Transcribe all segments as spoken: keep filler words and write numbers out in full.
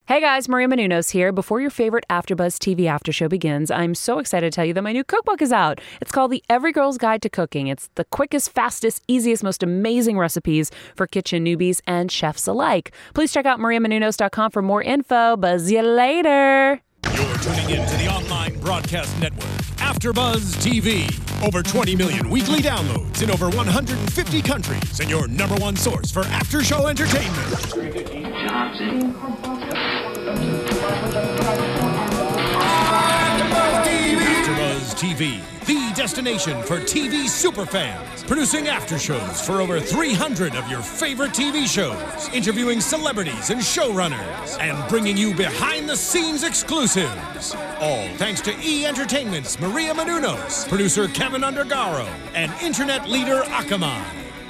Hey guys, Maria Menounos here. Before your favorite AfterBuzz T V after show begins, I'm so excited to tell you that my new cookbook is out. It's called The Every Girl's Guide to Cooking. It's the quickest, fastest, easiest, most amazing recipes for kitchen newbies and chefs alike. Please check out maria menounos dot com for more info. Buzz you later. You're tuning in to the online broadcast network, AfterBuzz T V. Over twenty million weekly downloads in over one hundred fifty countries, and your number one source for after-show entertainment. AfterBuzz T V, the destination for T V superfans, producing aftershows for over three hundred of your favorite T V shows, interviewing celebrities and showrunners, and bringing you behind-the-scenes exclusives. All thanks to E! Entertainment's Maria Menounos, producer Kevin Undergaro, and internet leader Akamai.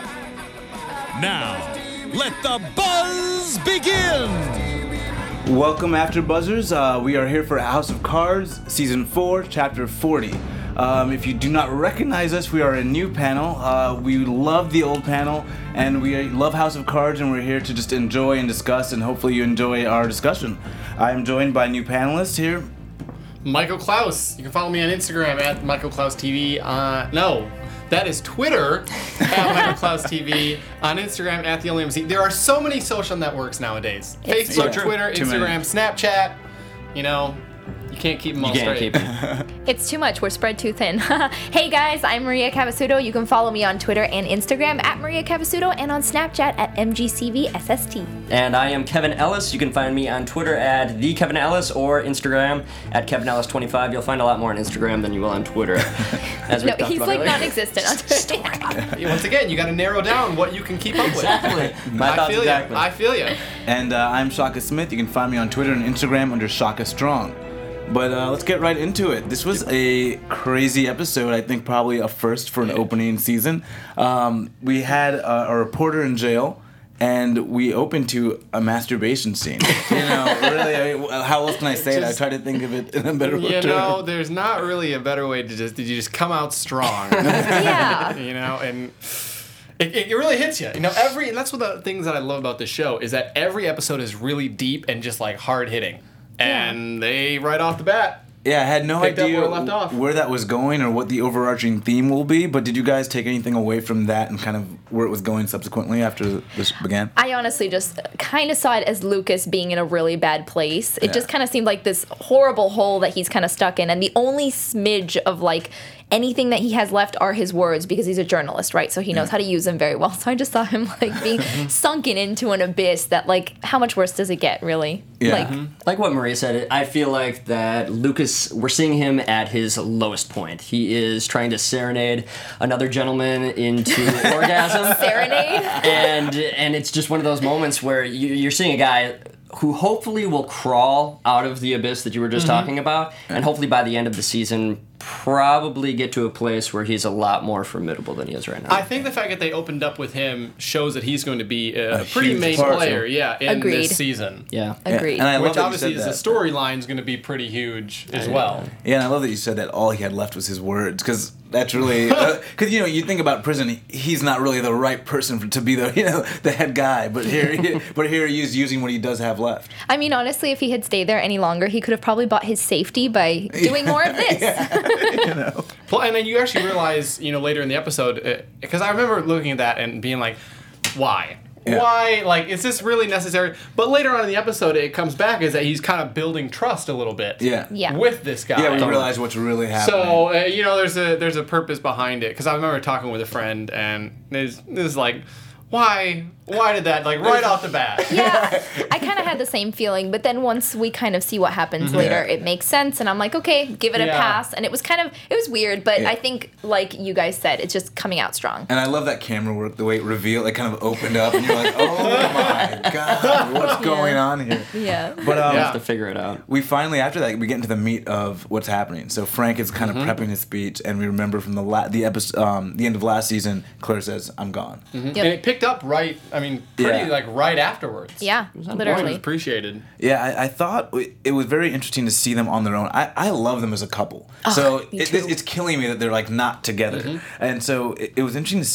Now, let the buzz begin! Welcome, After Buzzers. Uh, we are here for House of Cards, Season four, Chapter forty. Um, if you do not recognize us, we are a new panel. Uh, we love the old panel, and we love House of Cards, and we're here to just enjoy and discuss, and hopefully you enjoy our discussion. I am joined by new panelists here. Michael Klaus. You can follow me on Instagram at Michael Klaus T V. Uh, no, that is Twitter at Michael Klaus T V. On Instagram at the only M C. There are so many social networks nowadays. It's Facebook, so Twitter, Too Instagram, many. Snapchat. You know, you can't keep them all You can't straight. keep it. It's too much. We're spread too thin. Hey guys, I'm Maria Cavasudo. You can follow me on Twitter and Instagram at Maria Cavasudo and on Snapchat at M G C V S S T. And I am Kevin Ellis. You can find me on Twitter at the Kevin Ellis or Instagram at Kevin Ellis twenty-five. You'll find a lot more on Instagram than you will on Twitter. As we No, talked he's about like earlier. non-existent on Twitter. Once again, you got to narrow down what you can keep up with. Exactly. My I thoughts feel exactly. you. I feel you. And uh, I'm Shaka Smith. You can find me on Twitter and Instagram under Shaka Strong. But uh, let's get right into it. This was a crazy episode. I think probably a first for an opening season. Um, we had uh, a reporter in jail, and we opened to a masturbation scene. You know, really, I mean, how else can I say it? I try to think of it in a better way. You know, there's not really a better way to just, did you just come out strong? Yeah. You know, and it, it really hits you. You know, every, and that's one of the things that I love about this show is that every episode is really deep and just like hard hitting. And they, right off the bat, Yeah, I had no Picked up idea where it left off. where that was going or what the overarching theme will be, but did you guys take anything away from that and kind of where it was going subsequently after this began? I honestly just kind of saw it as Lucas being in a really bad place. It Yeah. just kind of seemed like this horrible hole that he's kind of stuck in, and the only smidge of like anything that he has left are his words because he's a journalist, right? So he knows how to use them very well. So I just saw him like being sunken into an abyss that like, how much worse does it get, really? Yeah. Like, Mhm. Like what Maria said, I feel like that Lucas, we're seeing him at his lowest point. He is trying to serenade another gentleman into orgasm. serenade? and and it's just one of those moments where you, you're seeing a guy who hopefully will crawl out of the abyss that you were just talking about, and hopefully by the end of the season probably get to a place where he's a lot more formidable than he is right now. I think the fact that they opened up with him shows that he's going to be a, A pretty huge main part, player, so- yeah, in Agreed. this season. yeah. Agreed. And I love Which that you obviously said is that. the storyline is going to be pretty huge as well. Yeah, and I love that you said that all he had left was his words, because that's really, because you know, you think about prison, he- he's not really the right person for, to be the, you know, the head guy, but here, he, but here he is using what he does have left. I mean, honestly, if he had stayed there any longer, he could have probably bought his safety by doing more of this. You know, Well, and then you actually realize, you know, later in the episode, because I remember looking at that and being like, why? Yeah. Why? Like, is this really necessary? But later on in the episode, it comes back is that he's kind of building trust a little bit. Yeah. Yeah. With this guy. yeah, we realize what's really happening. So uh, you know, there's a there's a purpose behind it. Because I remember talking with a friend, and there's this like, why why did that like right off the bat? Yeah, I kind of had the same feeling, but then once we kind of see what happens later, Yeah. it makes sense, and I'm like, okay, give it a Yeah. pass. And it was kind of, it was weird, but Yeah. I think, like you guys said, it's just coming out strong. And I love that camera work, the way it revealed, it kind of opened up, and you're like, oh my god, what's going on here? Yeah. But um, Yeah. To figure it out. we finally, after that, we get into the meat of what's happening. So Frank is kind of prepping his speech, and we remember from the la- the episode, um, the end of last season, Claire says, "I'm gone." And it picked up right. I mean, pretty Yeah. like right afterwards. Yeah, Which was literally. appreciated. Yeah, I, I thought it was very interesting to see them on their own. I, I love them as a couple. so me it, too. it's killing me that they're like not together. And so it, it was interesting to see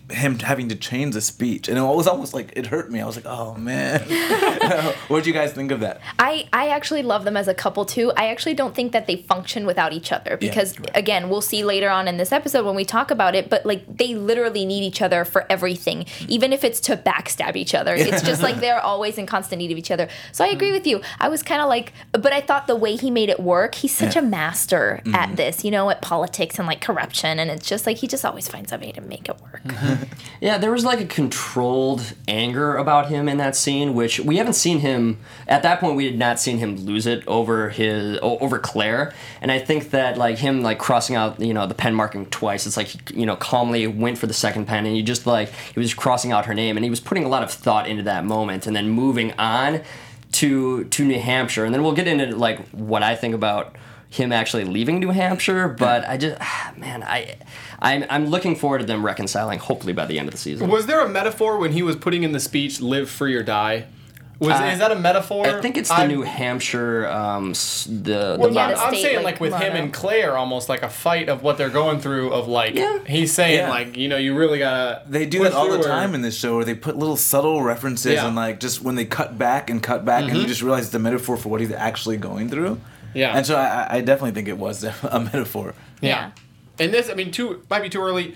him having to change the speech, and it was almost like it hurt me. I was like, oh man. What did you guys think of that? I, I actually love them as a couple too. I actually don't think that they function without each other because Yeah, right. again, we'll see later on in this episode when we talk about it, but like they literally need each other for everything, even if it's to backstab each other. It's just like they're always in constant need of each other. So I agree with you. I was kind of like, but I thought the way he made it work, he's such Yeah. a master at this, you know, at politics and like corruption, and it's just like he just always finds a way to make it work. Yeah, there was like a controlled anger about him in that scene, which we haven't seen him at that point. We had not seen him lose it over his o- over Claire, and I think that like him like crossing out, you know, the pen marking twice. It's like he, you know, calmly went for the second pen, and he just like he was crossing out her name, and he was putting a lot of thought into that moment, and then moving on to to New Hampshire, and then we'll get into like what I think about him actually leaving New Hampshire, but I just, ah, man, I, I'm, I'm looking forward to them reconciling, hopefully by the end of the season. Was there a metaphor when he was putting in the speech, live free or die? Was Uh, Is that a metaphor? I think it's the I'm- New Hampshire, um, s- the, Well, the Yeah, I'm, the I'm state, saying like, like with him motto. and Claire, almost like a fight of what they're going through. Of like, Yeah. he's saying Yeah. like, you know, you really gotta. They do push that all the through or- time in this show, where they put little subtle references Yeah. and like just when they cut back and cut back, and you just realize it's a metaphor for what he's actually going through. Yeah. And so I, I definitely think it was a metaphor. Yeah. And this, I mean, too might be too early.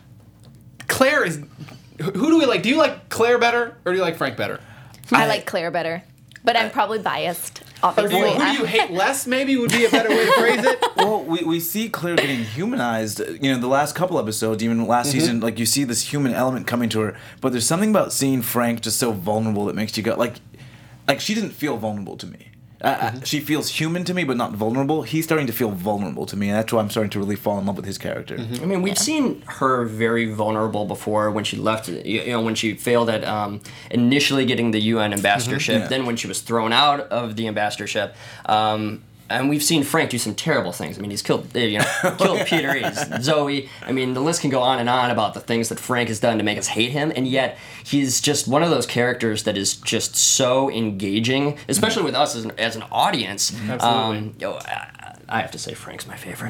Claire is. Who who do we like? Do you like Claire better, or do you like Frank better? I like Claire better, but I'm probably biased, Or obviously. do you, who do you hate less? Maybe would be a better way to phrase it. Well, we, we see Claire getting humanized. You know, the last couple episodes, even last season, like you see this human element coming to her. But there's something about seeing Frank just so vulnerable that makes you go like, like she didn't feel vulnerable to me. Uh, uh, she feels human to me, but not vulnerable. He's starting to feel vulnerable to me, and that's why I'm starting to really fall in love with his character. I mean, we've seen her very vulnerable before when she left, you you know, when she failed at um, initially getting the U N ambassadorship, Yeah. then when she was thrown out of the ambassadorship. Um, and we've seen Frank do some terrible things. I mean, he's killed, uh, you know, killed Peter, he's Zoe. I mean, the list can go on and on about the things that Frank has done to make us hate him, and yet he's just one of those characters that is just so engaging, especially with us as an, as an audience. Absolutely. Um, yo, I, I have to say Frank's my favorite.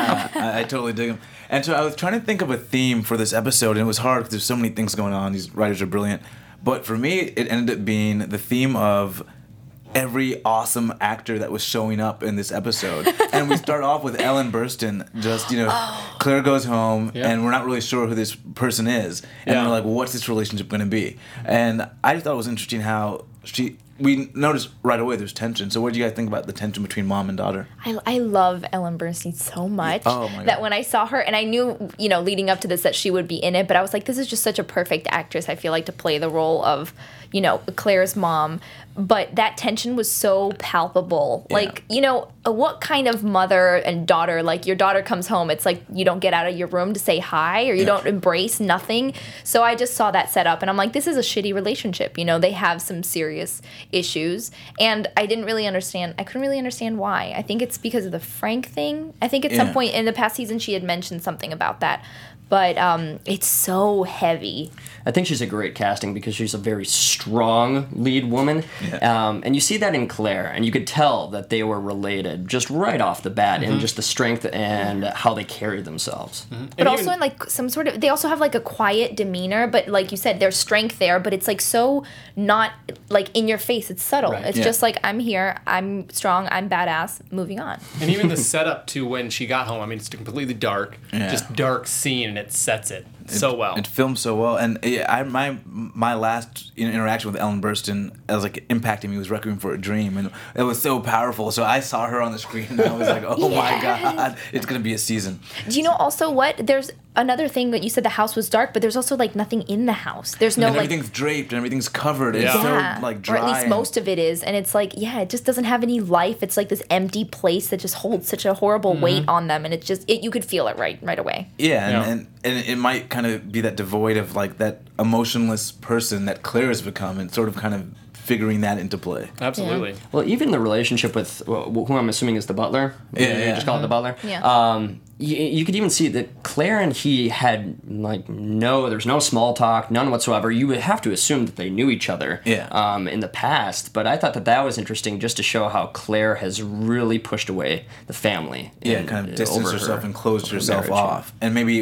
I, I totally dig him. And so I was trying to think of a theme for this episode, and it was hard because there's so many things going on. These writers are brilliant. But for me, it ended up being the theme of every awesome actor that was showing up in this episode. And we start off with Ellen Burstyn, just, you know, Claire goes home, Yeah. and we're not really sure who this person is. And Yeah. we're like, well, what's this relationship going to be? And I just thought it was interesting how she... We noticed right away there's tension. So what do you guys think about the tension between mom and daughter? I, I love Ellen Bernstein so much Oh my God. that when I saw her, and I knew, you know, leading up to this that she would be in it, but I was like, this is just such a perfect actress, I feel like, to play the role of, you know, Claire's mom. But that tension was so palpable. Yeah. Like, you know, what kind of mother and daughter, like your daughter comes home, it's like you don't get out of your room to say hi or you Yeah. don't embrace nothing. So I just saw that set up and I'm like, this is a shitty relationship. You know, they have some serious issues. And I didn't really understand, I couldn't really understand why. I think it's because of the Frank thing. I think at some Yeah. point in the past season she had mentioned something about that. But um, it's so heavy. I think she's a great casting because she's a very strong lead woman. Yeah. Um, and you see that in Claire, and you could tell that they were related just right off the bat in just the strength and how they carry themselves. But And also even- in like some sort of, they also have like a quiet demeanor, but like you said, there's strength there, but it's like so not like in your face. It's subtle. Right. It's Yeah. just like, I'm here, I'm strong, I'm badass, moving on. And even the setup to when she got home, I mean, it's completely dark, Yeah. just dark scene, and it sets it so well. It filmed so well, and yeah, I my my last interaction with Ellen Burstyn, it was like impacting me was Requiem for a Dream, and it was so powerful. So I saw her on the screen, and I was like, oh my god, it's gonna be a season. Do you know also what? There's another thing that you said the house was dark, but there's also like nothing in the house. There's no and like. everything's draped and everything's covered. It's Yeah. so Yeah, like dry. or at least and- most of it is, and it's like, yeah, it just doesn't have any life. It's like this empty place that just holds such a horrible weight on them, and it just, it, you could feel it right, right away. Yeah, and, Yeah. and and it might kind of be that devoid of like that emotionless person that Claire has become, and sort of kind of figuring that into play. Absolutely. Well, even the relationship with well, who I'm assuming is the butler. Yeah, You yeah. just call it the butler. Yeah. Um, you, you could even see that Claire and he had like no, there's no small talk, none whatsoever. You would have to assume that they knew each other. Yeah. Um, in the past, but I thought that that was interesting just to show how Claire has really pushed away the family. Yeah, in- kind of over distanced her- herself and closed over her herself marriage. off. And maybe it was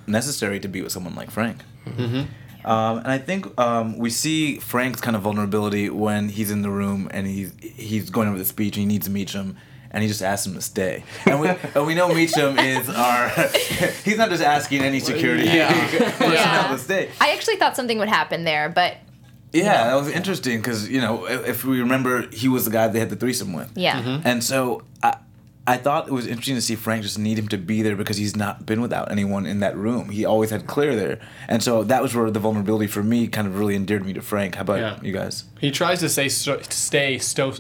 necessary to be with someone like Frank. Mm-hmm. Um, and I think um, we see Frank's kind of vulnerability when he's in the room and he's he's going over the speech and he needs Meacham, and he just asks him to stay. And we and we know Meacham is our. He's not just asking any security Yeah. personnel Yeah. to stay. I actually thought something would happen there, but Yeah, that was interesting because you know if, if we remember, he was the guy they had the threesome with. yeah. Mm-hmm. And so I, I thought it was interesting to see Frank just need him to be there because he's not been without anyone in that room. He always had Claire there. And so that was where the vulnerability for me kind of really endeared me to Frank. How about Yeah. you guys? He tries to say sto- stay sto-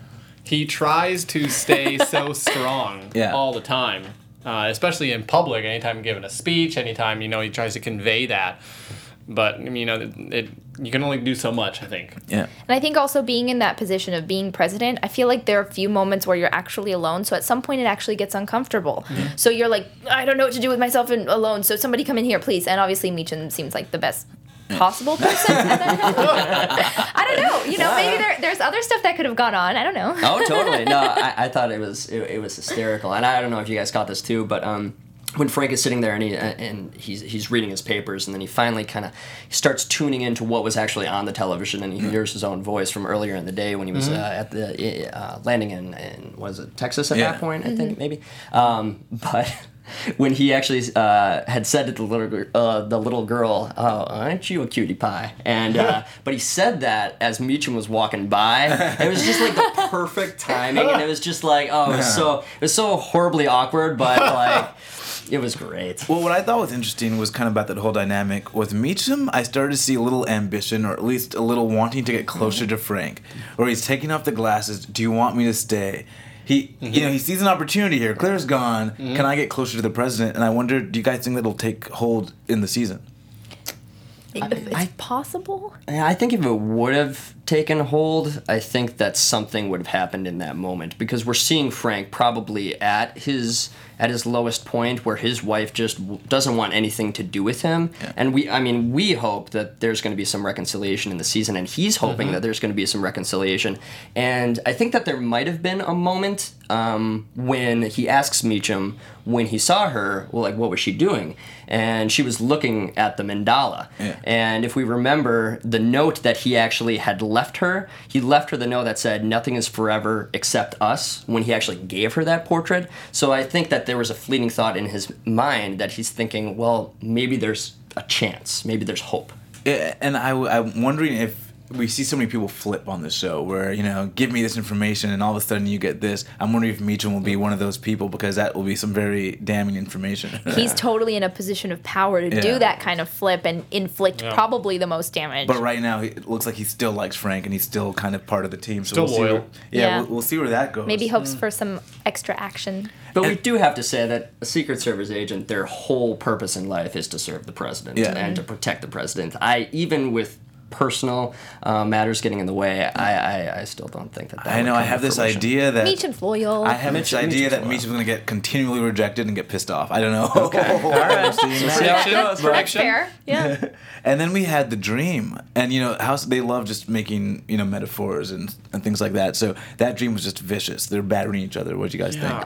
He tries to stay so strong Yeah. all the time, uh, especially in public. Anytime giving a speech, anytime you know he tries to convey that. But I mean, you know, it, it you can only do so much. I think. Yeah. And I think also being in that position of being president, I feel like there are a few moments where you're actually alone. So at some point it actually gets uncomfortable. Mm-hmm. So you're like, I don't know what to do with myself and alone. So somebody come in here, please. And obviously Meacham seems like the best possible person. at that moment. I don't know. You know, maybe there, there's other stuff that could have gone on. I don't know. Oh, totally. No, I, I thought it was it, it was hysterical, and I don't know if you guys caught this too, but um, when Frank is sitting there and he and he's he's reading his papers, and then he finally kind of starts tuning into what was actually on the television, and he hears his own voice from earlier in the day when he was uh, at the uh, landing in, in was it Texas at Yeah. that point, I think maybe, um, but. When he actually uh, had said to the little gir- uh, the little girl, "Oh, aren't you a cutie pie?" and uh, but he said that as Meacham was walking by. It was just like the perfect timing, and it was just like, oh, it was so it was so horribly awkward, but like it was great. Well, what I thought was interesting was kind of about that whole dynamic. With Meacham, I started to see a little ambition, or at least a little wanting to get closer to Frank, where he's taking off the glasses. Do you want me to stay? He, you know, he sees an opportunity here. Claire's gone. Can I get closer to the president? And I wonder, do you guys think that'll take hold in the season? It's I- possible. Yeah, I think if it would have taken hold, I think that something would have happened in that moment, because we're seeing Frank probably at his at his lowest point, where his wife just w- doesn't want anything to do with him. And we, I mean, we hope that there's going to be some reconciliation in the season, and he's hoping that there's going to be some reconciliation. And I think that there might have been a moment um, when he asks Meacham when he saw her, well, like, what was she doing? And she was looking at the mandala. Yeah. And if we remember the note that he actually had left her, he left her the note that said, "Nothing is forever except us," when he actually gave her that portrait. So I think that there was a fleeting thought in his mind that he's thinking, well, maybe there's a chance, maybe there's hope. Yeah, and I, I'm wondering if we see so many people flip on this show where, you know, give me this information and all of a sudden you get this. I'm wondering if Meacham will be one of those people, because that will be some very damning information. He's totally in a position of power to Yeah. do that kind of flip and inflict Yeah. probably the most damage. But right now, it looks like he still likes Frank and he's still kind of part of the team. So Still we'll see loyal. where, yeah, Yeah. We'll, we'll see where that goes. Maybe hopes for some extra action. But we do have to say that a Secret Service agent, their whole purpose in life is to serve the president Yeah. and to protect the president. I even with personal uh, matters getting in the way, I, I, I still don't think that. that I would know. I come have to this fruition. idea that Meacham's loyal. I have this Meacham- idea Meacham's that loyal. Meacham's going to get continually rejected and get pissed off. I don't know. Okay. All right. So see how it Prediction? goes. That's Prediction? fair. Yeah. And then we had the dream, and you know how they love just making you know metaphors and, and things like that. So that dream was just vicious. They're battering each other. What do you guys Yeah. think?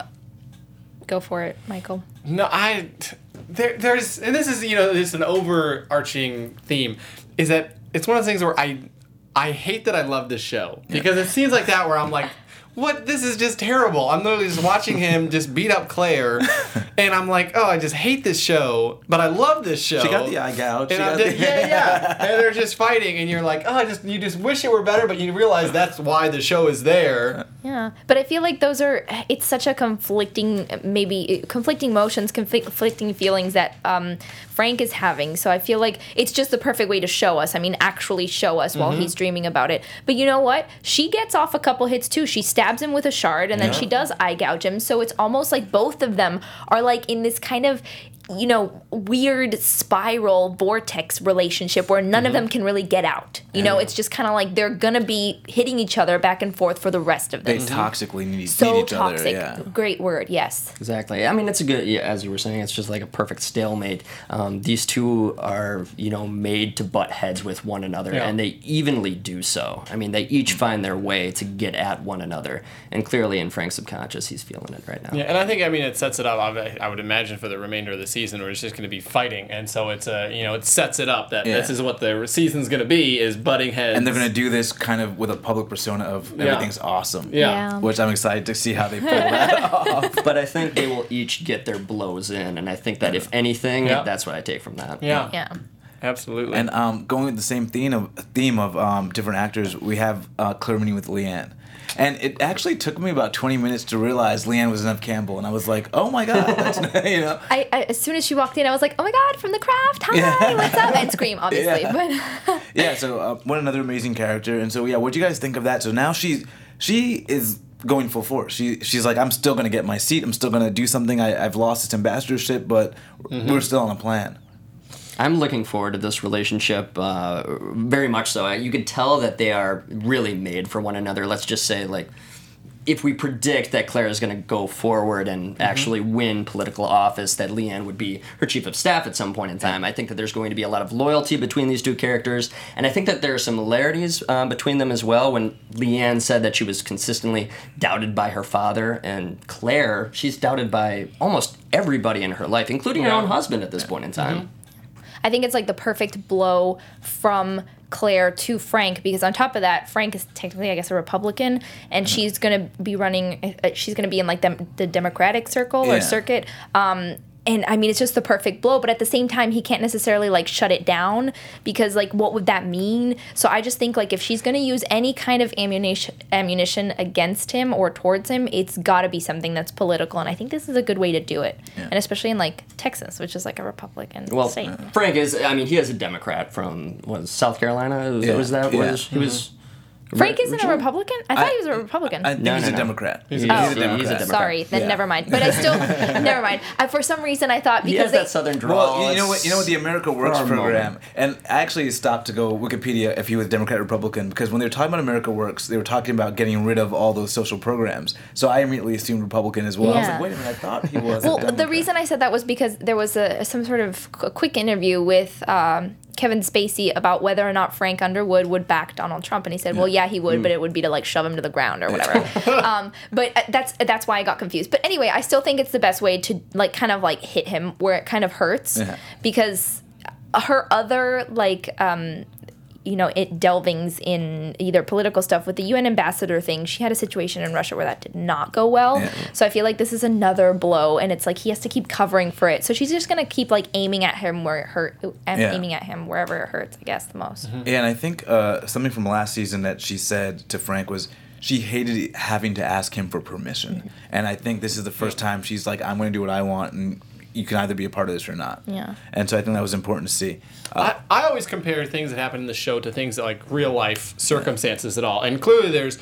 Go for it, Michael. No, I there there's and this is you know it's an overarching theme, is that it's one of those things where I I hate that I love this show, because it seems like that where I'm like, what, this is just terrible. I'm literally just watching him just beat up Claire, and I'm like, oh, I just hate this show, but I love this show. She got the eye gouge. She And I got did, the- yeah, yeah, and they're just fighting, and you're like, oh, I just you just wish it were better, but you realize that's why the show is there. Yeah, but I feel like those are, it's such a conflicting, maybe conflicting emotions, conflict, conflicting feelings that um, Frank is having. So I feel like it's just the perfect way to show us. I mean, actually show us while he's dreaming about it. But you know what? She gets off a couple hits too. She stabs him with a shard, and then Yeah. she does eye gouge him. So it's almost like both of them are like in this kind of, you know, weird spiral vortex relationship where none of them can really get out. You know, Yeah. it's just kind of like they're gonna be hitting each other back and forth for the rest of They this. toxically need, So need each toxic. other. Yeah. Great word, yes. Exactly. I mean, it's a good, yeah, as you were saying, it's just like a perfect stalemate. Um, these two are, you know, made to butt heads with one another, Yeah. and they evenly do so. I mean, they each find their way to get at one another, and clearly in Frank's subconscious, he's feeling it right now. Yeah, and I think I mean it sets it up. I, I would imagine for the remainder of the season where it's just going to be fighting, and so it's a you know it sets it up that Yeah. this is what the season's going to be is butting heads, And they're going to do this kind of with a public persona of Yeah. everything's awesome. Yeah. Yeah. Which I'm excited to see how they pull that off. But I think they will each get their blows in, and I think that if anything, Yeah. that's what I take from that. yeah, Yeah. absolutely. And um, going with the same theme of theme of um, different actors, we have uh, Claire meeting with Leanne. And it actually took me about twenty minutes to realize Leanne was Nev Campbell, and I was like, "Oh my god!" That's, you know. I, I as soon as she walked in, I was like, "Oh my god, from The Craft! Hi, Yeah. what's up?" And scream, obviously. Yeah. But Yeah. So uh, what another amazing character. And so yeah, what do you guys think of that? So now she she is going full force. She she's like, I'm still gonna get my seat. I'm still gonna do something. I, I've lost its ambassadorship, but we're still on a plan. I'm looking forward to this relationship uh, very much so. You could tell that they are really made for one another. Let's just say, like, if we predict that Claire is going to go forward and Mm-hmm. actually win political office, that Leanne would be her chief of staff at some point in time. I think that there's going to be a lot of loyalty between these two characters, and I think that there are similarities um, between them as well. When Leanne said that she was consistently doubted by her father, and Claire, she's doubted by almost everybody in her life, including her Yeah. own husband at this point in time. I think it's like the perfect blow from Claire to Frank, because on top of that, Frank is technically, I guess, a Republican, and she's gonna be running. uh, She's gonna be in like the, the Democratic circle Yeah. or circuit. Um, and I mean, it's just the perfect blow. But at the same time, he can't necessarily like shut it down, because like, what would that mean? So I just think like if she's gonna use any kind of ammunition ammunition against him or towards him, it's got to be something that's political. And I think this is a good way to do it, and especially in like Texas, which is like a Republican Well, state. Frank is, I mean, he is a Democrat from, was South Carolina? Was, Yeah. was that, Yeah. was, he was... Frank Re- isn't a originally- Republican? I thought I- he was a Republican. I think No, he's no, a no. Democrat. He's He's, a- a Oh, he's a Democrat. Democrat. Sorry, then Yeah. never mind. But I still, never mind. I, for some reason, I thought He because has they, that southern drawl. Well, you know what? You know what the America Works For a program, moment. and I actually stopped to go Wikipedia if he was Democrat or Republican, because when they were talking about America Works, they were talking about getting rid of all those social programs. So I immediately assumed Republican as well. I was Yeah. like, wait a minute, I thought he was. well, a Democrat. the reason I said that was because there was a some sort of qu- quick interview with um, Kevin Spacey about whether or not Frank Underwood would back Donald Trump, and he said, "Well, yeah, he would, but it would be to like shove him to the ground or whatever." um, but uh, that's that's why I got confused. But anyway, I still think it's the best way to like kind of like hit him where it kind of hurts, Yeah. because her other like. Um, you know, it delvings in either political stuff with the U N ambassador thing. She had a situation in Russia where that did not go well. Yeah. So I feel like this is another blow, and it's like he has to keep covering for it. So she's just gonna keep like aiming at him where it hurt, and Yeah. aiming at him wherever it hurts, I guess, the most. Yeah, and I think uh, something from last season that she said to Frank was she hated having to ask him for permission. Mm-hmm. And I think this is the first time she's like, I'm going to do what I want, and you can either be a part of this or not. Yeah. And so I think that was important to see. Uh, I, I always compare things that happen in the show to things that, like real life circumstances at all. And clearly there's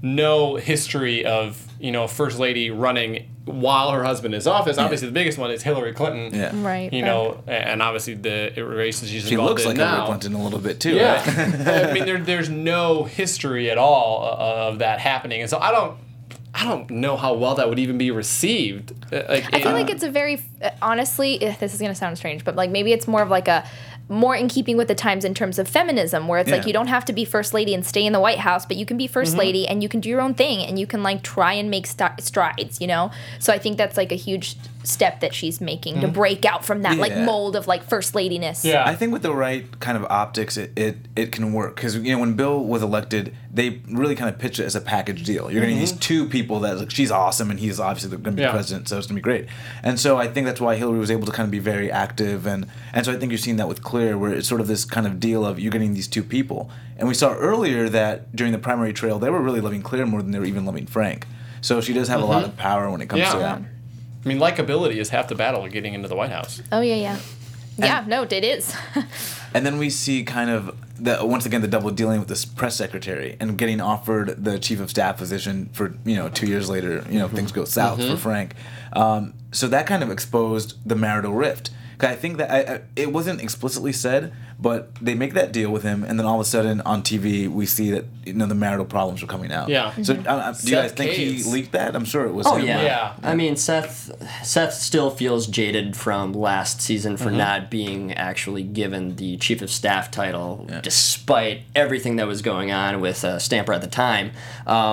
no history of, you know, a first lady running while her husband is office. Obviously the biggest one is Hillary Clinton. Yeah. Right, You right. know, and obviously the races she's she involved looks in like now. Hillary Clinton a little bit too. Yeah. Right? I mean, there, there's no history at all uh, of that happening. And so I don't I don't know how well that would even be received. Uh, Like, I feel in- like it's a very, uh, honestly, eh, this is gonna sound strange, but like maybe it's more of like a, more in keeping with the times in terms of feminism, where it's Yeah. like you don't have to be first lady and stay in the White House, but you can be 1st Mm-hmm. lady and you can do your own thing and you can like try and make st- strides, you know? So I think that's like a huge step that she's making to break out from that like Yeah. mold of like first ladiness. Yeah. I think with the right kind of optics, it, it, it can work. Because, you know, when Bill was elected, they really kind of pitched it as a package deal. You're going to these two people that, like, she's awesome and he's obviously going to be Yeah. president, so it's going to be great. And so I think that's why Hillary was able to kind of be very active. And, and so I think you're seeing that with Claire, where it's sort of this kind of deal of you're getting these two people. And we saw earlier that during the primary trail, they were really loving Claire more than they were even loving Frank. So she does have a lot of power when it comes Yeah. to that. I mean, likability is half the battle of getting into the White House. Oh, yeah, yeah. Yeah, no, it is. And then we see kind of the once again the double dealing with this press secretary and getting offered the chief of staff position for, you know, two years later, you know, things go south for Frank. Um, so that kind of exposed the marital rift. 'Cause I think that I, I, it wasn't explicitly said, but they make that deal with him, and then all of a sudden on T V we see that, you know, the marital problems are coming out. Yeah. So uh, uh, do you guys Seth think Caves. he leaked that? I'm sure it was Oh him. yeah. right? Yeah. I mean, Seth Seth still feels jaded from last season for Mm-hmm. not being actually given the chief of staff title, Yeah. despite everything that was going on with uh, Stamper at the time. Um,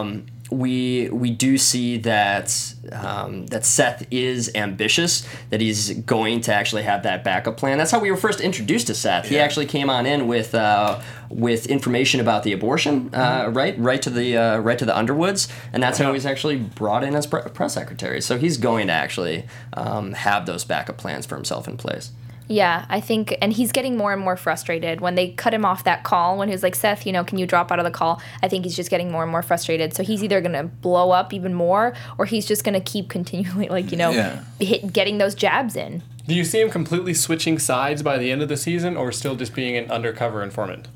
we we do see that um, that Seth is ambitious, that he's going to actually have that backup plan. That's how we were first introduced to Seth. Yeah. He actually came on in with uh, with information about the abortion, uh, mm-hmm. right, right to the uh, right to the Underwoods, and that's how he's actually brought in as pre- press secretary. So he's going to actually um, have those backup plans for himself in place. Yeah, I think, and he's getting more and more frustrated when they cut him off that call when he was like, Seth, you know, can you drop out of the call? I think he's just getting more and more frustrated. So he's either going to blow up even more or he's just going to keep continually, like, you know, yeah. hit, getting those jabs in. Do you see him completely switching sides by the end of the season or still just being an undercover informant?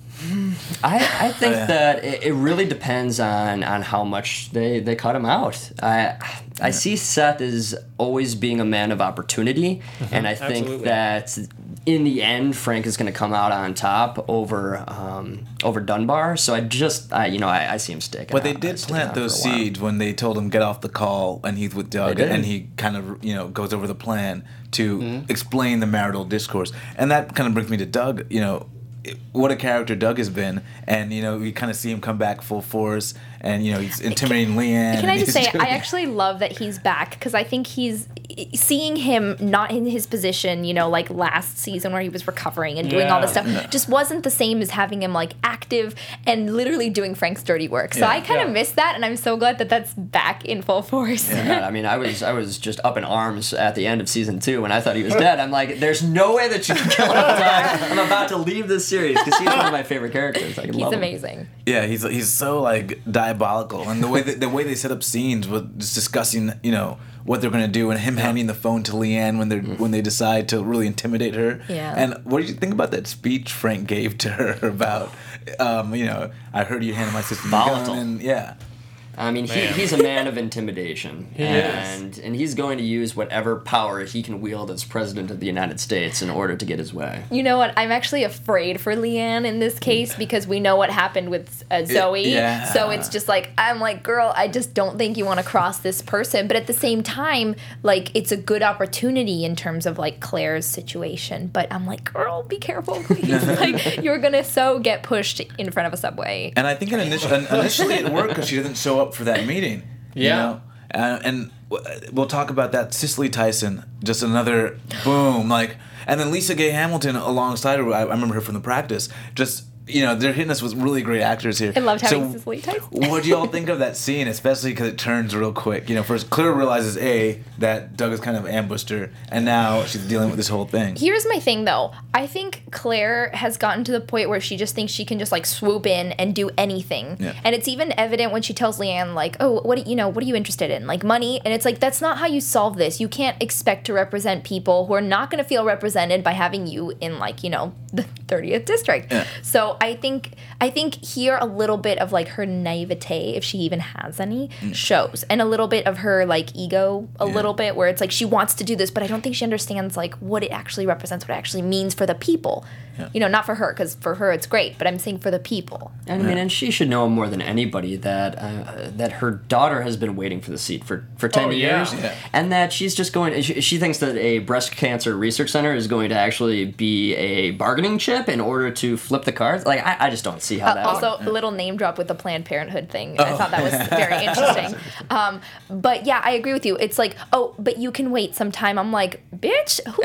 I, I think oh, yeah. that it, it really depends on, on how much they, they cut him out. I I yeah. see Seth as always being a man of opportunity, mm-hmm. and I think Absolutely. that in the end, Frank is going to come out on top over um, over Dunbar. So I just, I, you know, I, I see him sticking. But they did plant those seeds when they told him get off the call, and he's with Doug, and he kind of, you know, goes over the plan to mm-hmm. explain the marital discourse, and that kind of brings me to Doug. You know, what a character Doug has been, and you know we kind of see him come back full force, and you know he's intimidating Leanne. Can I just say I actually love that he's back because I think he's seeing him not in his position, you know, like last season where he was recovering and doing yeah. all this stuff, yeah. just wasn't the same as having him like active and literally doing Frank's dirty work. So yeah. I kind of yeah. miss that, and I'm so glad that that's back in full force. Yeah, I mean, I was I was just up in arms at the end of season two when I thought he was dead. I'm like, there's no way that you can kill him. I'm about to leave this series because he's one of my favorite characters. I he's love amazing. Him. Yeah, he's he's so like diabolical, and the way that, the way they set up scenes with just discussing, you know, what they're gonna do, and him yeah. handing the phone to Leanne when they are when they decide to really intimidate her. Yeah. And what did you think about that speech Frank gave to her about, um, you know, I heard you handed my sister the gun, and yeah. I mean, he, he's a man of intimidation, he and is. and he's going to use whatever power he can wield as president of the United States in order to get his way. You know what? I'm actually afraid for Leanne in this case because we know what happened with uh, Zoe. It, yeah. So it's just like, I'm like, girl, I just don't think you want to cross this person. But at the same time, like, it's a good opportunity in terms of like Claire's situation. But I'm like, girl, be careful, please. Like, you're gonna so get pushed in front of a subway. And I think initially, initially it worked because she doesn't show up for that meeting. Yeah. You know? uh, and we'll talk about that. Cicely Tyson, just another boom. Like, and then Lisa Gay Hamilton alongside her. I, I remember her from the practice. Just, you know, they're hitting us with really great actors here. I loved having so, Cicely Tyson. What do y'all think of that scene, especially because it turns real quick? You know, first Claire realizes A, that Doug has kind of ambushed her, and now she's dealing with this whole thing. Here's my thing, though. I think Claire has gotten to the point where she just thinks she can just like swoop in and do anything. Yeah. And it's even evident when she tells Leanne, like, "Oh, what do you know? What are you interested in? Like money?" And it's like that's not how you solve this. You can't expect to represent people who are not going to feel represented by having you in like you know the thirtieth district. Yeah. So I think I think here a little bit of like her naivete, if she even has any, mm. shows, and a little bit of her like ego, a yeah. little bit where it's like she wants to do this, but I don't think she understands like what it actually represents, what it actually means for the people. Yeah. You know, not for her, because for her it's great, but I'm saying for the people. And I mean, and she should know more than anybody that uh, that her daughter has been waiting for the seat for, for ten oh, years, yeah. Yeah. and that she's just going. She, she thinks that a breast cancer research center is going to actually be a bargaining chip in order to flip the cards. Like, I, I just don't see how uh, that. Also, works. a little name drop with the Planned Parenthood thing. Oh. I thought that was very interesting. Um, but yeah, I agree with you. It's like, oh, but you can wait some time. I'm like, bitch, who,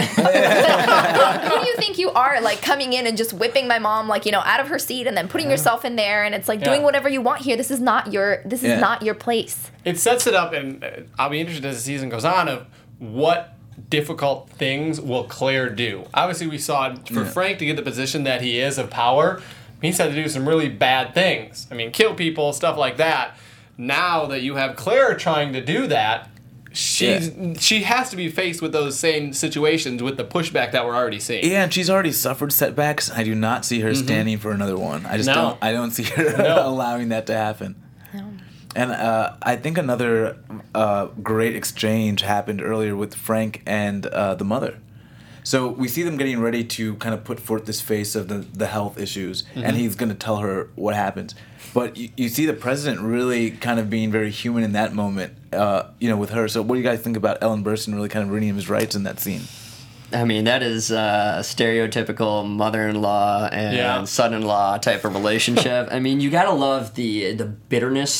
who do you think you are? Like coming in and just whipping my mom, like you know, out of her seat, and then putting yourself in there, and it's like yeah. doing whatever you want here. This is not your. This is Yeah. not your place. It sets it up, and uh, I'll be interested as the season goes on of what difficult things will Claire do. Obviously, we saw for Yeah. Frank to get the position that he is of power, he's had to do some really bad things. I mean, kill people, stuff like that. Now that you have Claire trying to do that, she's Yeah. she has to be faced with those same situations with the pushback that we're already seeing. Yeah, and she's already suffered setbacks. I do not see her standing for another one. I just No. don't. I don't see her No. allowing that to happen. And uh, I think another uh, great exchange happened earlier with Frank and uh, the mother. So we see them getting ready to kind of put forth this face of the, the health issues, Mm-hmm. and he's going to tell her what happens. But you, you see the president really kind of being very human in that moment, uh, you know, with her. So what do you guys think about Ellen Burstyn really kind of reading his rights in that scene? I mean, that is uh, a stereotypical mother-in-law and Yeah. son-in-law type of relationship. I mean, you gotta love the the bitterness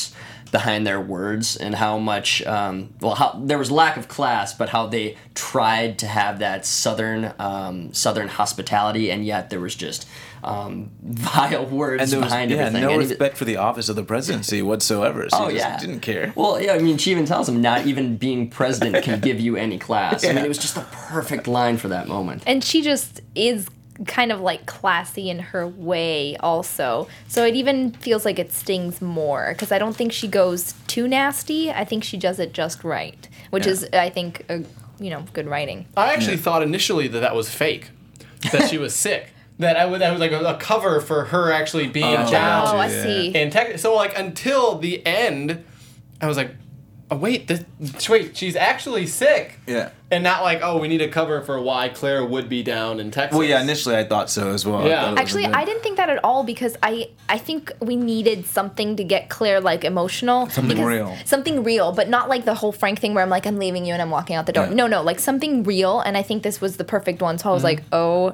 behind their words and how much, um, well, how there was lack of class, but how they tried to have that southern um, southern hospitality, and yet there was just um, vile words And there was behind yeah, everything. no And even- respect for the office of the presidency whatsoever. So Oh he just yeah, didn't care. Well, yeah, I mean, she even tells him not even being president can give you any class. I mean, it was just the perfect line for that moment. And she just is kind of like classy in her way also. So it even feels like it stings more because I don't think she goes too nasty. I think she does it just right, which Yeah. is, I think, a, you know, good writing. I actually thought initially that that was fake, that she was sick. That I would that was like a, a cover for her actually being Oh. down. Oh, I yeah. see. And tech, so like until the end, I was like, oh wait, this, wait, she's actually sick. Yeah. And not like, oh, we need a cover for why Claire would be down in Texas. Well, yeah, initially I thought so as well. I Yeah. thought it was a Actually, bit- I didn't think that at all because I I think we needed something to get Claire like emotional. Something because- real. Something real, but not like the whole Frank thing where I'm like, I'm leaving you and I'm walking out the door. Yeah. No, no, like something real. And I think this was the perfect one. So I was like, oh,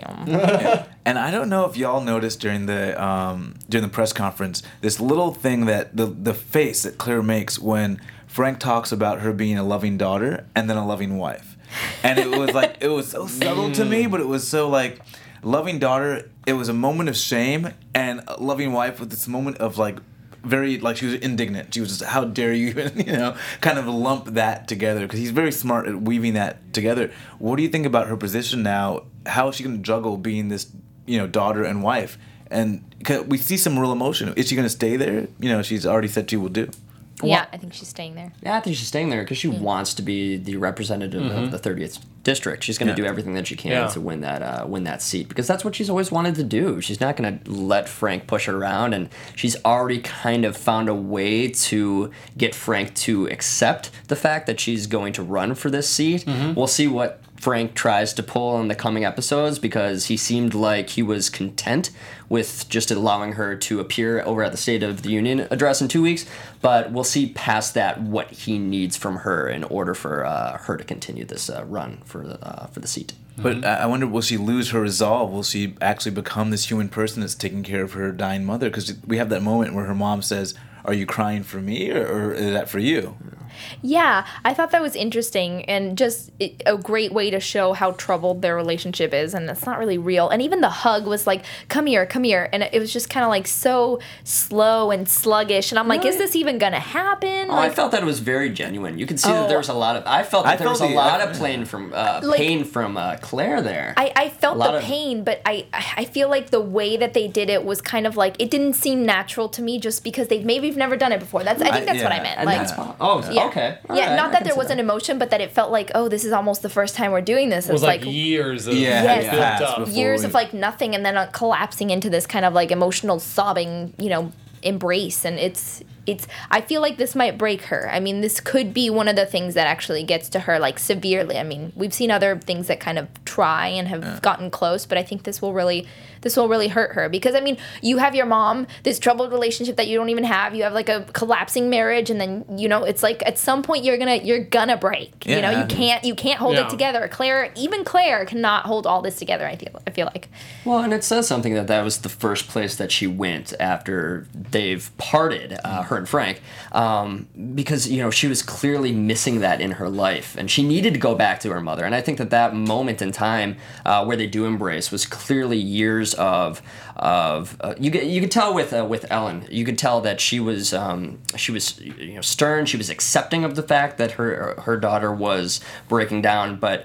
damn. And I don't know if y'all noticed during the um, during the press conference this little thing that the the face that Claire makes when Frank talks about her being a loving daughter and then a loving wife, and it was like it was so subtle to me, but it was so like loving daughter. It was a moment of shame, and a loving wife with this moment of like very like she was indignant. She was just, how dare you even, you know, kind of lump that together because he's very smart at weaving that together. What do you think about her position now? How is she going to juggle being this, you know, daughter and wife? And 'cause we see some real emotion. Is she going to stay there? You know, she's already said she will do. Yeah, I think she's staying there. Yeah, I think she's staying there because she wants to be the representative of the thirtieth district. She's going to Yeah. do everything that she can Yeah. to win that uh, win that seat because that's what she's always wanted to do. She's not going to let Frank push her around, and she's already kind of found a way to get Frank to accept the fact that she's going to run for this seat. We'll see what Frank tries to pull in the coming episodes because he seemed like he was content with just allowing her to appear over at the State of the Union address in two weeks. But we'll see past that what he needs from her in order for uh, her to continue this uh, run for the uh, for the seat. But I I wonder, will she lose her resolve? Will she actually become this human person that's taking care of her dying mother? Because we have that moment where her mom says, "Are you crying for me, or, or is that for you?" Yeah, I thought that was interesting and just it- a great way to show how troubled their relationship is, and it's not really real. And even the hug was like, "Come here, come here," and it was just kind of like so slow and sluggish. And I'm like, "Is this even gonna happen?" Oh, I Like, felt that it was very genuine. You could see Oh. that there was a lot of. I felt that I there was felt a the- lot I- of pain from uh, Like- pain from uh, Claire there. I, I felt A lot the of- pain, but I I feel like the way that they did it was kind of like it didn't seem natural to me, just because they maybe have never done it before. That's I think I- that's what I yeah, meant. and Like, that's fine. Oh, yeah. okay. All yeah, right, not I that can there see was an emotion, but that it felt like, oh, this is almost the first time we're doing this. It was It's like, like years of Yeah, Yes. it built has up. before years we- of like nothing, and then uh, collapsing into this kind of like emotional sobbing, you know, embrace. And it's it's I feel like this might break her. I mean, this could be one of the things that actually gets to her like severely. I mean, we've seen other things that kind of try and have gotten close, but I think this will really this will really hurt her because I mean, you have your mom, this troubled relationship that you don't even have. You have like a collapsing marriage, and then you know it's like at some point you're gonna you're gonna break. You know, Yeah. you can't you can't hold Yeah. it together. Claire, even Claire, cannot hold all this together. I feel I feel like. Well, and it says something that that was the first place that she went after they've parted, uh, her and Frank, um, because you know she was clearly missing that in her life, and she needed to go back to her mother. And I think that that moment in time uh, where they do embrace was clearly years of of uh, you get you could tell with uh, with Ellen, you could tell that she was um, she was you know stern, she was accepting of the fact that her her daughter was breaking down, but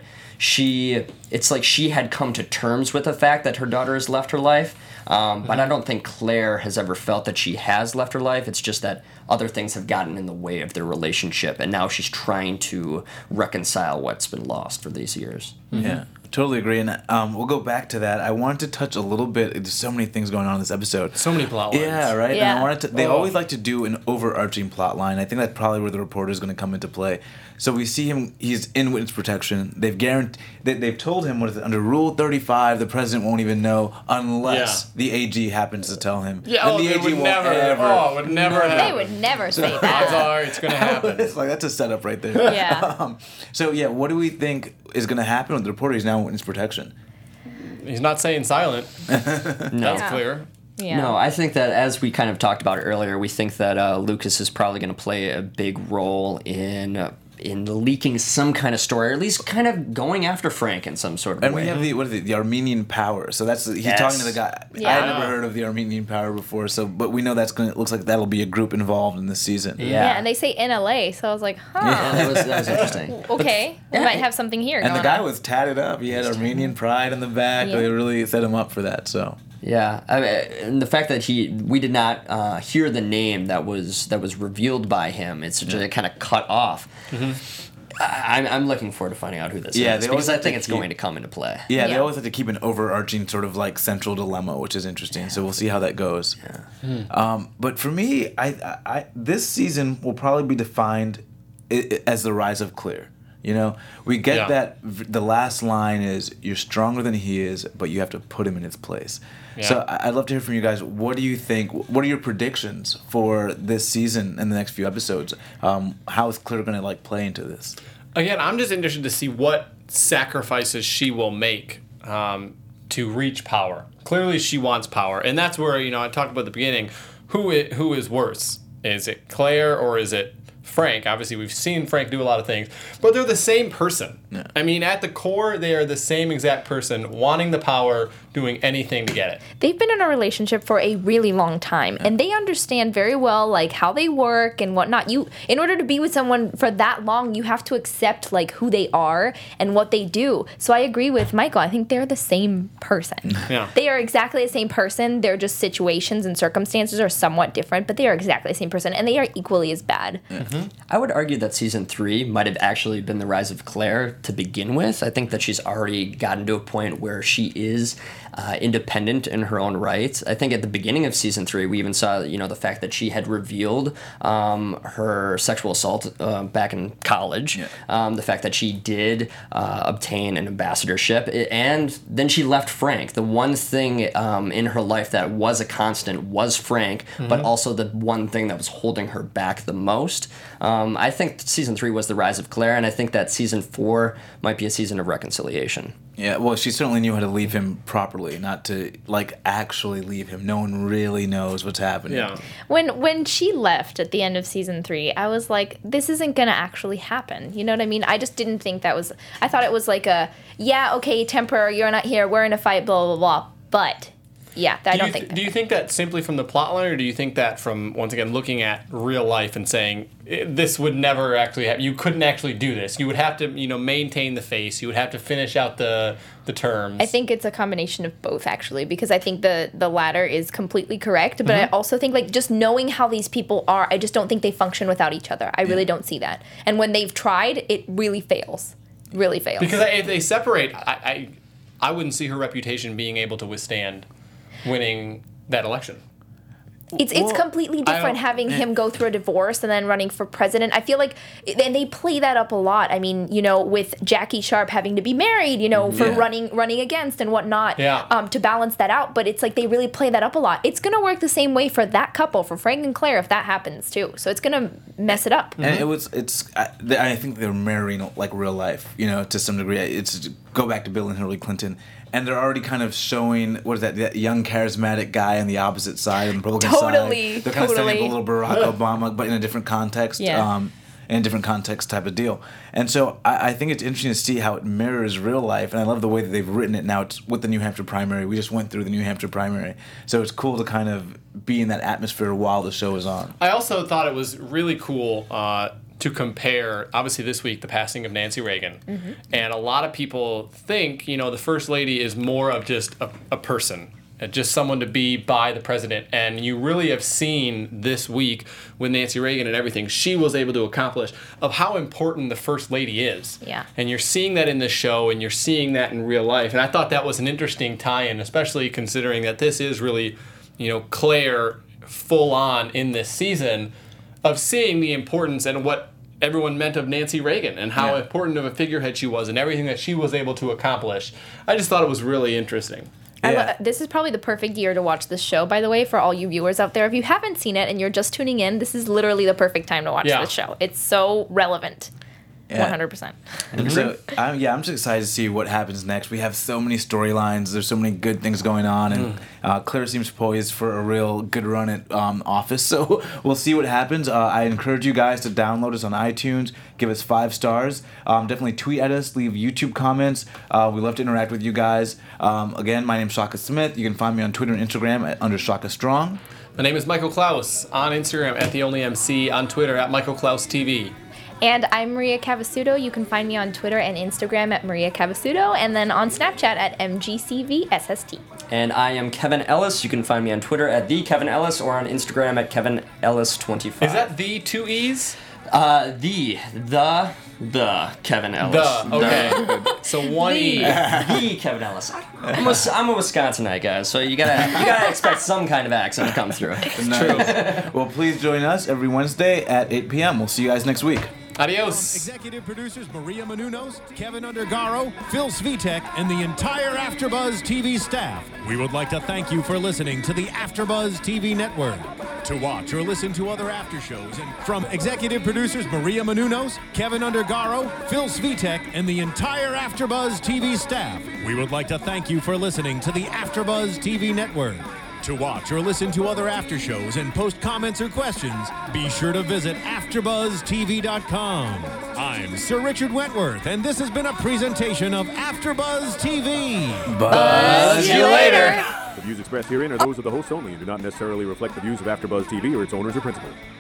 she it's like she had come to terms with the fact that her daughter has left her life, um, but I don't think Claire has ever felt that she has left her life. It's just that other things have gotten in the way of their relationship, and now she's trying to reconcile what's been lost for these years. Yeah, totally agree. And um, we'll go back to that. I wanted to touch a little bit. There's so many things going on in this episode. So many plot lines. Yeah, right. And Yeah. I wanted to. They Oh. always like to do an overarching plot line. I think that's probably where the reporter is going to come into play. So we see him. He's in witness protection. They've guaranteed. They, they've told him what is it, under Rule thirty-five, the president won't even know unless Yeah. the A G happens to tell him. Yeah, Then oh, the they A G would won't never. ever. Oh, it would never Never. happen. They would never say Odds that. are it's gonna happen. It's like that's a setup right there. Yeah. Um, so yeah, what do we think is going to happen with the reporter? He's now in witness protection. He's not saying silent. No. That's Yeah. clear. Yeah. No, I think that as we kind of talked about earlier, we think that uh, Lucas is probably going to play a big role in uh, in leaking some kind of story, or at least kind of going after Frank in some sort of And way. we have the what is it, the Armenian power. So that's he's Yes. talking to the guy. I Yeah. had never heard of the Armenian power before. So, but we know that's going. to Looks like that'll be a group involved in this season. Yeah. Yeah, and they say in L A, so I was like, huh. Yeah, that was that was interesting. Okay, we Yeah. might have something here And going the guy on. was tatted up. He had Armenian pride in the back. Yeah. They really set him up for that. So. Yeah, I mean, and the fact that he we did not uh, hear the name that was that was revealed by him, it's just kind of cut off. I, I'm I'm looking forward to finding out who this Yeah, is they because always I have think to it's keep- going to come into play. Yeah, they Yeah. always have to keep an overarching sort of like central dilemma, which is interesting. So we'll see how that goes. Um, but for me, I, I, I this season will probably be defined i- i- as the rise of Claire. You know, we get Yeah. that v- the last line is "You're stronger than he is, but you have to put him in his place." So Yeah. I- I'd love to hear from you guys. What do you think? What are your predictions for this season and the next few episodes? Um, how is Claire going to like play into this? Again, I'm just interested to see what sacrifices she will make um, to reach power. Clearly, she wants power, and that's where, you know, I talked about at the beginning. Who is, who is worse? Is it Claire or is it Frank? Obviously, we've seen Frank do a lot of things, but they're the same person. Yeah. I mean, at the core, they are the same exact person, wanting the power, doing anything to get it. They've been in a relationship for a really long time, and they understand very well like how they work and whatnot. You, in order to be with someone for that long, you have to accept like who they are and what they do. So I agree with Michael. I think they're the same person. Yeah. They are exactly the same person. They're just situations and circumstances are somewhat different, but they are exactly the same person, and they are equally as bad. I would argue that season three might have actually been the rise of Claire to begin with. I think that she's already gotten to a point where she is uh, independent in her own right. I think at the beginning of season three, we even saw, you know, the fact that she had revealed um, her sexual assault uh, back in college. Yeah. Um, the fact that she did uh, obtain an ambassadorship, and then she left Frank. The one thing um, in her life that was a constant was Frank, but also the one thing that was holding her back the most. Um, I think season three was the rise of Claire, and I think that season four might be a season of reconciliation. Yeah, well, she certainly knew how to leave him properly, not to like actually leave him. No one really knows what's happening. Yeah. When when she left at the end of season three, I was like, this isn't gonna actually happen. You know what I mean? I just didn't think that was. I thought it was like a yeah, okay, temporary. You're not here. We're in a fight. Blah blah blah. But yeah, I Do don't you, think. th- that. do you think that simply from the plotline, or do you think that from, once again, looking at real life and saying "Eh, this would never actually happen? You couldn't actually do this. You would have to, you know, maintain the face. You would have to finish out the the terms. I think it's a combination of both, actually, because I think the the latter is completely correct. But Mm-hmm. I also think like just knowing how these people are, I just don't think they function without each other. I really don't see that. And when they've tried, it really fails. Really fails. Because I, if they separate, I, I I wouldn't see her reputation being able to withstand winning that election. It's it's Well, completely I different don't- having him go through a divorce and then running for president. I feel like, and they play that up a lot. I mean, you know, with Jackie Sharp having to be married, you know, for Yeah. running running against and whatnot, Yeah. um, to balance that out. But it's like they really play that up a lot. It's gonna work the same way for that couple, for Frank and Claire, if that happens too. So it's gonna mess it up. And it was it's I, th- I think they're mirroring like real life, you know, to some degree. It's go back to Bill and Hillary Clinton, and they're already kind of showing what is that that young charismatic guy on the opposite side, on the Republican Totally, side. They're kind of setting up a totally. little Barack Obama, but in a different context. Yeah. Um, in a different context type of deal. And so I, I think it's interesting to see how it mirrors real life, and I love the way that they've written it now. It's with the New Hampshire primary. We just went through the New Hampshire primary. So it's cool to kind of be in that atmosphere while the show is on. I also thought it was really cool uh, to compare, obviously this week, the passing of Nancy Reagan. And a lot of people think, you know, the First Lady is more of just a, a person, uh, just someone to be by the president. And you really have seen this week with Nancy Reagan and everything she was able to accomplish of how important the First Lady is. Yeah. And you're seeing that in the show, and you're seeing that in real life. And I thought that was an interesting tie-in, especially considering that this is really, you know, Claire full on in this season, of seeing the importance and what everyone meant of Nancy Reagan and how Yeah. important of a figurehead she was and everything that she was able to accomplish. I just thought it was really interesting. I Yeah. lo- this is probably the perfect year to watch this show, by the way, for all you viewers out there. If you haven't seen it and you're just tuning in, this is literally the perfect time to watch Yeah. this show. It's so relevant. one hundred percent. So I'm, yeah, I'm just excited to see what happens next. We have so many storylines. There's so many good things going on, and uh, Claire seems poised for a real good run at um, Office. So we'll see what happens. Uh, I encourage you guys to download us on iTunes, give us five stars. Um, definitely tweet at us, leave YouTube comments. Uh, we love to interact with you guys. Um, again, my name's Shaka Smith. You can find me on Twitter and Instagram at under Shaka Strong. My name is Michael Klaus on Instagram at the only M C, on Twitter at Michael Klaus T V. And I'm Maria Cavasudo. You can find me on Twitter and Instagram at Maria Cavasudo, and then on Snapchat at M G C V S S T. And I am Kevin Ellis. You can find me on Twitter at the Kevin Ellis or on Instagram at Kevin Ellis twenty-five. Is that the two E's? Uh, the, the, the Kevin Ellis. The, okay. So one E. The Kevin Ellis. I'm a, I'm a Wisconsinite guy, so you gotta you gotta expect some kind of accent to come through. Nice. Well, please join us every Wednesday at eight p.m. We'll see you guys next week. Adios. Executive producers Maria Menounos, Kevin Undergaro, Phil Svitek, and the entire AfterBuzz T V staff. We would like to thank you for listening to the AfterBuzz T V network. To watch or listen to other after shows, and from executive producers Maria Menounos, Kevin Undergaro, Phil Svitek, and the entire AfterBuzz T V staff, we would like to thank you for listening to the AfterBuzz T V network. To watch or listen to other after shows and post comments or questions, be sure to visit after buzz T V dot com. I'm Sir Richard Wentworth, and this has been a presentation of AfterBuzz T V. Buzz you later. The views expressed herein are those of the hosts only and do not necessarily reflect the views of AfterBuzz T V or its owners or principals.